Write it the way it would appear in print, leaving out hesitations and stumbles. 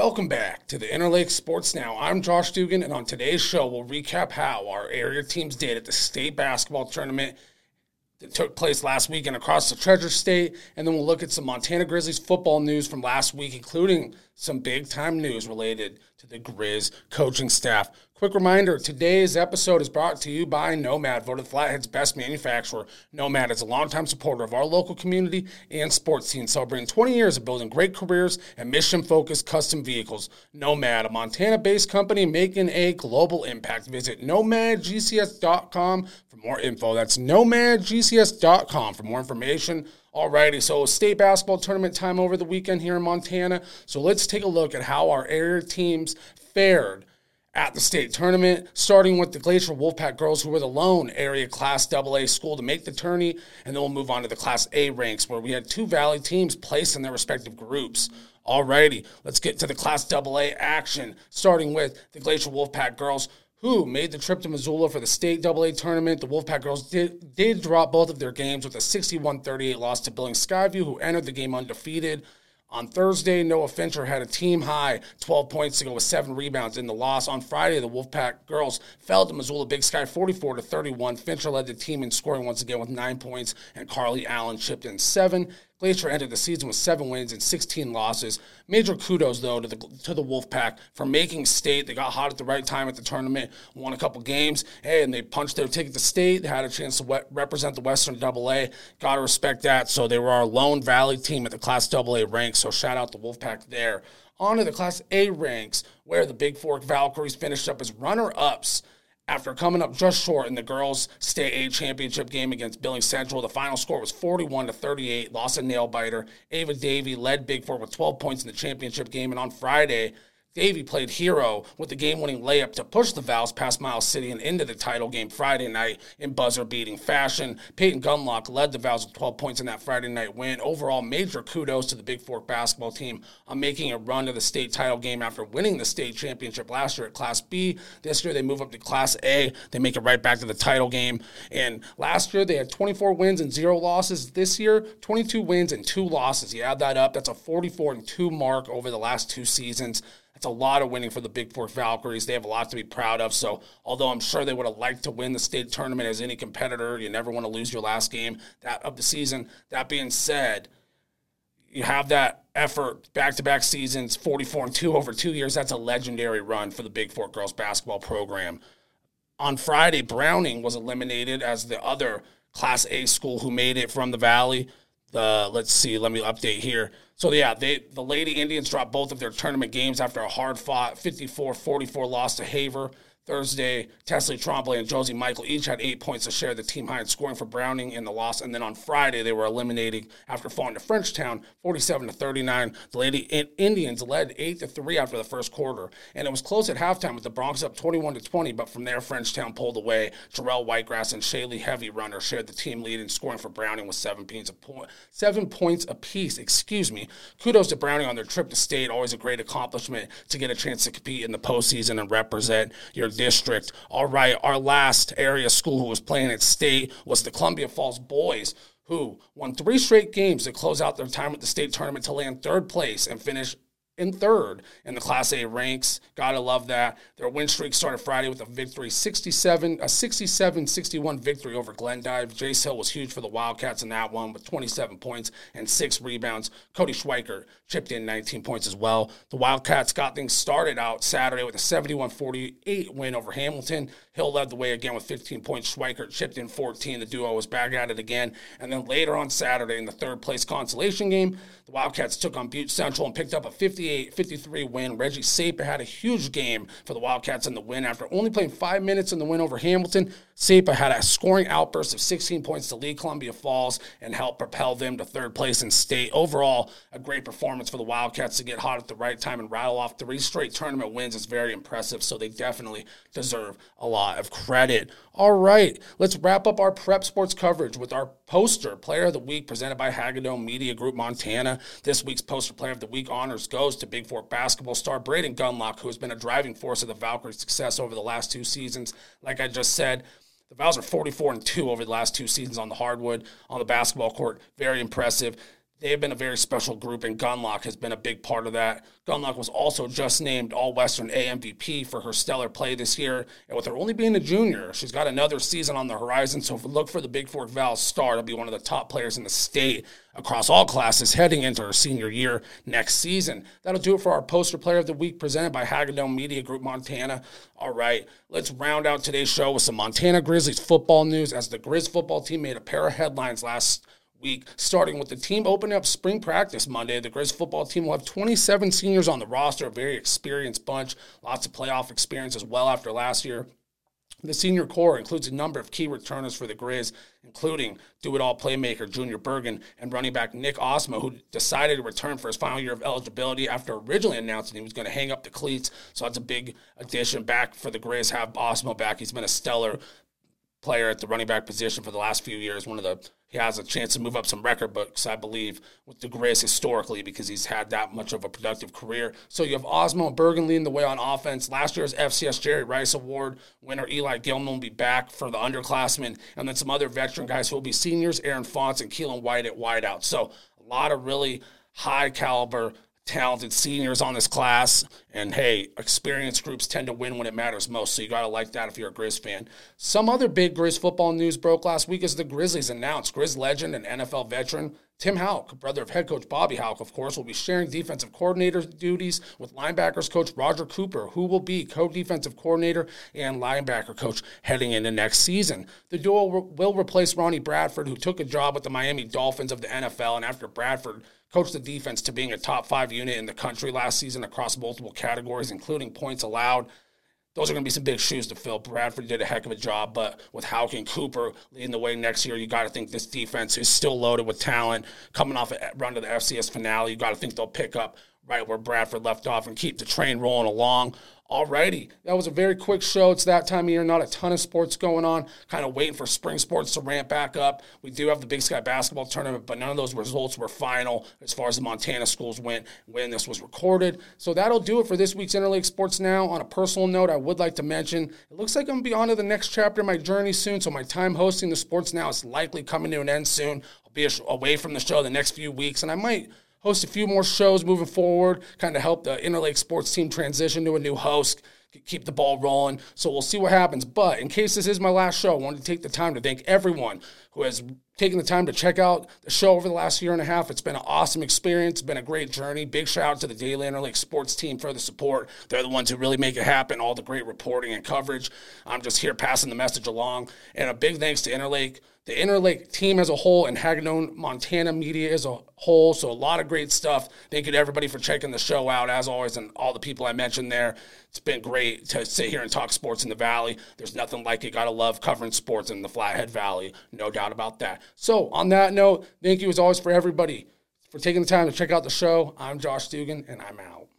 Welcome back to the Interlake Sports Now. I'm Josh Dugan, and on today's show, we'll recap how our area teams did at the state basketball tournament that took place last weekend across the Treasure State, and then we'll look at some Montana Grizzlies football news from last week, including some big-time news related to the Grizz coaching staff. Quick reminder, today's episode is brought to you by Nomad, voted Flathead's best manufacturer. Nomad is a longtime supporter of our local community and sports scene, celebrating 20 years of building great careers and mission-focused custom vehicles. Nomad, a Montana-based company making a global impact. Visit nomadgcs.com for more info. That's nomadgcs.com for more information. Alrighty, so state basketball tournament time over the weekend here in Montana. So let's take a look at how our area teams fared at the state tournament, starting with the Glacier Wolfpack girls, who were the lone area Class AA school to make the tourney, and then we'll move on to the Class A ranks, where we had two Valley teams placed in their respective groups. Alrighty, let's get to the Class AA action, starting with the Glacier Wolfpack girls, who made the trip to Missoula for the state AA tournament. The Wolfpack girls did drop both of their games with a 61-38 loss to Billings Skyview, who entered the game undefeated. On Thursday, Noah Fincher had a team-high 12 points to go with 7 rebounds in the loss. On Friday, the Wolfpack girls fell to Missoula Big Sky 44-31. Fincher led the team in scoring once again with 9 points, and Carly Allen chipped in 7. Glacier ended the season with 7 wins and 16 losses. Major kudos, though, to the Wolfpack for making state. They got hot at the right time at the tournament, won a couple games, and they punched their ticket to state. They had a chance to represent the Western AA. Got to respect that. So they were our lone Valley team at the Class AA ranks, so shout out to Wolfpack there. On to the Class A ranks, where the Big Fork Valkyries finished up as runner-ups after coming up just short in the girls' State A championship game against Billings Central. The final score was 41-38, lost a nail-biter. Ava Davey led Big Fork with 12 points in the championship game, and on Friday, Davey played hero with the game-winning layup to push the Vals past Miles City and into the title game Friday night in buzzer-beating fashion. Peyton Gunlock led the Vals with 12 points in that Friday night win. Overall, major kudos to the Big Fork basketball team on making a run to the state title game after winning the state championship last year at Class B. This year, they move up to Class A. They make it right back to the title game. And last year, they had 24 wins and 0 losses. This year, 22 wins and 2 losses. You add that up, that's a 44-2 mark over the last 2 seasons. That's a lot of winning for the Big Fork Valkyries. They have a lot to be proud of. So although I'm sure they would have liked to win the state tournament as any competitor, you never want to lose your last game of the season. That being said, you have that effort, back-to-back seasons, 44-2 over 2 years. That's a legendary run for the Big Fork girls basketball program. On Friday, Browning was eliminated as the other Class A school who made it from the Valley. Let's see, let me update here. So, yeah, the Lady Indians dropped both of their tournament games after a hard-fought 54-44 loss to Haver. Thursday, Tesley Trombley and Josie Michael each had 8 points to share the team high in scoring for Browning in the loss. And then on Friday, they were eliminated after falling to Frenchtown 47-39. The Lady Indians led 8-3 after the first quarter. And it was close at halftime with the Bronx up 21-20, but from there, Frenchtown pulled away. Jarrell Whitegrass and Shaylee Heavy Runner shared the team lead in scoring for Browning with 7 points apiece. Kudos to Browning on their trip to state. Always a great accomplishment to get a chance to compete in the postseason and represent your district. All right, our last area school who was playing at state was the Columbia Falls Boys, who won 3 straight games to close out their time at the state tournament to land 3rd place and finish in 3rd in the Class A ranks. Gotta love that. Their win streak started Friday with a victory, 67-61 victory over Glendive. Jace Hill was huge for the Wildcats in that one with 27 points and 6 rebounds. Cody Schweiker chipped in 19 points as well. The Wildcats got things started out Saturday with a 71-48 win over Hamilton. Hill led the way again with 15 points. Schweiker chipped in 14. The duo was back at it again. And then later on Saturday in the 3rd place consolation game, the Wildcats took on Butte Central and picked up a 58-53 win. Reggie Sapa had a huge game for the Wildcats in the win. After only playing 5 minutes in the win over Hamilton, Sapa had a scoring outburst of 16 points to lead Columbia Falls and helped propel them to 3rd place in state. Overall, a great performance for the Wildcats to get hot at the right time and rattle off 3 straight tournament wins is very impressive, so they definitely deserve a lot of credit. All right, let's wrap up our prep sports coverage with our poster player of the week presented by Hagadone Media Group Montana. This week's poster player of the week honors goes to Big Fork basketball star Braden Gunlock, who has been a driving force of the Valkyries' success over the last 2 seasons. Like I just said, the Vals are 44-2 over the last 2 seasons on the hardwood, on the basketball court. Very impressive. they've been a very special group, and Gunlock has been a big part of that. Gunlock was also just named All-Western AMVP for her stellar play this year, and with her only being a junior, she's got another season on the horizon, so if we look for the Big Fork Valley star to be one of the top players in the state across all classes heading into her senior year next season. That'll do it for our Poster Player of the Week presented by Hagedorn Media Group Montana. All right, let's round out today's show with some Montana Grizzlies football news, as the Grizz football team made a pair of headlines last week, starting with the team opening up spring practice Monday. The Grizz football team will have 27 seniors on the roster, a very experienced bunch, lots of playoff experience as well after last year. The senior core includes a number of key returners for the Grizz, including do-it-all playmaker Junior Bergen and running back Nick Osmo, who decided to return for his final year of eligibility after originally announcing he was going to hang up the cleats. So that's a big addition back for the Grizz, have Osmo back. He's been a stellar player at the running back position for the last few years. He has a chance to move up some record books, I believe, with the Grizz historically, because he's had that much of a productive career. So you have Osmo and Bergen leading the way on offense. Last year's FCS Jerry Rice Award winner Eli Gilman will be back for the underclassmen, and then some other veteran guys who will be seniors, Aaron Fonts and Keelan White at wideout. So a lot of really high caliber talented seniors on this class, and hey, experienced groups tend to win when it matters most, so you got to like that if you're a Grizz fan. Some other big Grizz football news broke last week as the Grizzlies announced Grizz legend and NFL veteran Tim Houck, brother of head coach Bobby Houck, of course, will be sharing defensive coordinator duties with linebackers coach Roger Cooper, who will be co-defensive coordinator and linebacker coach heading into next season. The duo will replace Ronnie Bradford, who took a job with the Miami Dolphins of the NFL, and after Bradford coached the defense to being a top 5 unit in the country last season across multiple categories, including points allowed. Those are going to be some big shoes to fill. Bradford did a heck of a job, but with Houck and Cooper leading the way next year, you got to think this defense is still loaded with talent. Coming off a run to the FCS finale, you got to think they'll pick up right where Bradford left off and keep the train rolling along. Alrighty, that was a very quick show. It's that time of year, not a ton of sports going on. Kind of waiting for spring sports to ramp back up. We do have the Big Sky basketball tournament, but none of those results were final as far as the Montana schools went when this was recorded. So that'll do it for this week's Interlake Sports Now. On a personal note, I would like to mention, it looks like I'm going to be on to the next chapter of my journey soon, so my time hosting the Sports Now is likely coming to an end soon. I'll be away from the show the next few weeks, and I might host a few more shows moving forward, kind of help the Interlake sports team transition to a new host, keep the ball rolling. So we'll see what happens. But in case this is my last show, I wanted to take the time to thank everyone who has taken the time to check out the show over the last year and a half. It's been an awesome experience. It's been a great journey. Big shout out to the Daily Interlake sports team for the support. They're the ones who really make it happen, all the great reporting and coverage. I'm just here passing the message along. And a big thanks to Interlake, the Interlake team as a whole, and Hagedorn Montana media as a whole. So a lot of great stuff. Thank you to everybody for checking the show out, as always, and all the people I mentioned there. It's been great to sit here and talk sports in the Valley. There's nothing like it. Got to love covering sports in the Flathead Valley. No doubt about that. So on that note, thank you as always for everybody for taking the time to check out the show. I'm Josh Dugan, and I'm out.